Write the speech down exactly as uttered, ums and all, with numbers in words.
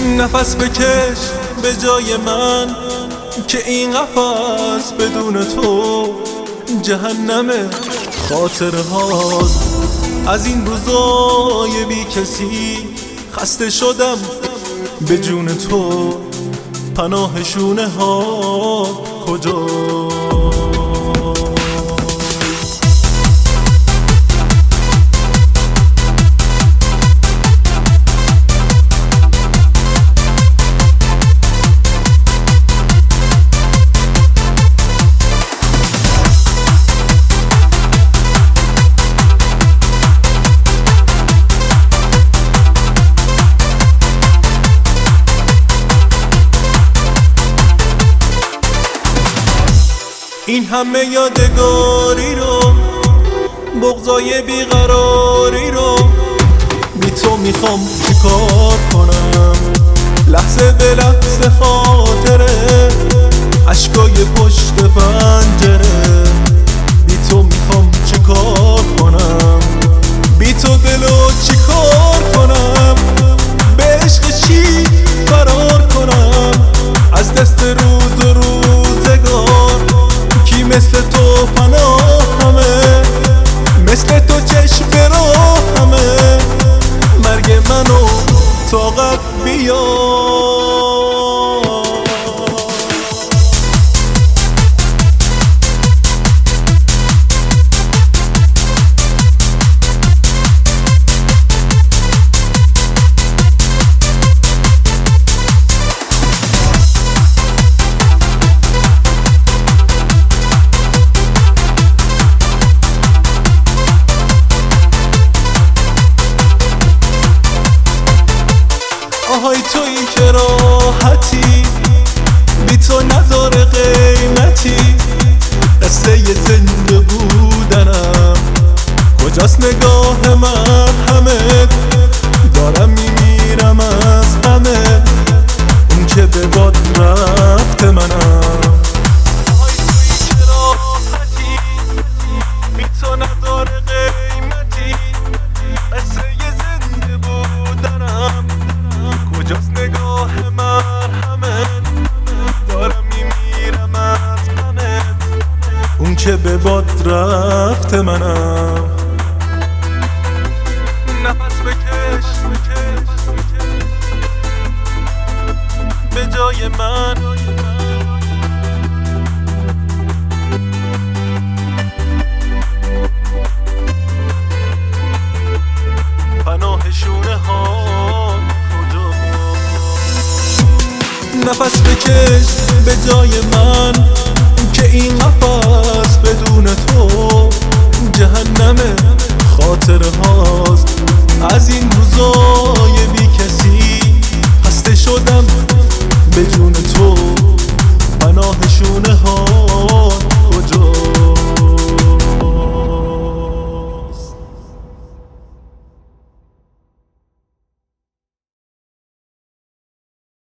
نفس بکش به جای من که این قفس بدون تو جهنم خاطره هاست. از این روزای بی کسی خسته شدم به جون تو، پناه شونه ها کجا؟ این همه یادگاری رو، بغضای بیقراری رو، بی تو میخوام چیکار کنم؟ لحظه به لحظه خاطره، عشقای پشت پنجره، بی تو میخوام چیکار کنم؟ بی تو دلو چیکار کنم؟ به عشق چی فرار کنم؟ از دست روز و روزگار کی مثل تو پناهمه؟ مثل تو چشم براهمه؟ مرگ منو طاقت بیار. آهای تویی که راحتی، بی تو نداره قیمتی. قصه ی زنده بودنم کجاست؟ نگاه مرحمت، دارم میمیرم از همه. اون که به باد رفته منم. آهای تویی که راحتی، بی تو نداره قیمتی. قصه ی زنده بودنم کجاست؟ نگاه مرحمت، دارم میمیرم از غمت. اون که به باد رفته منم. نفس بکش به جای من، پناه شونه ها کجا؟ نفس بکش به جای من که این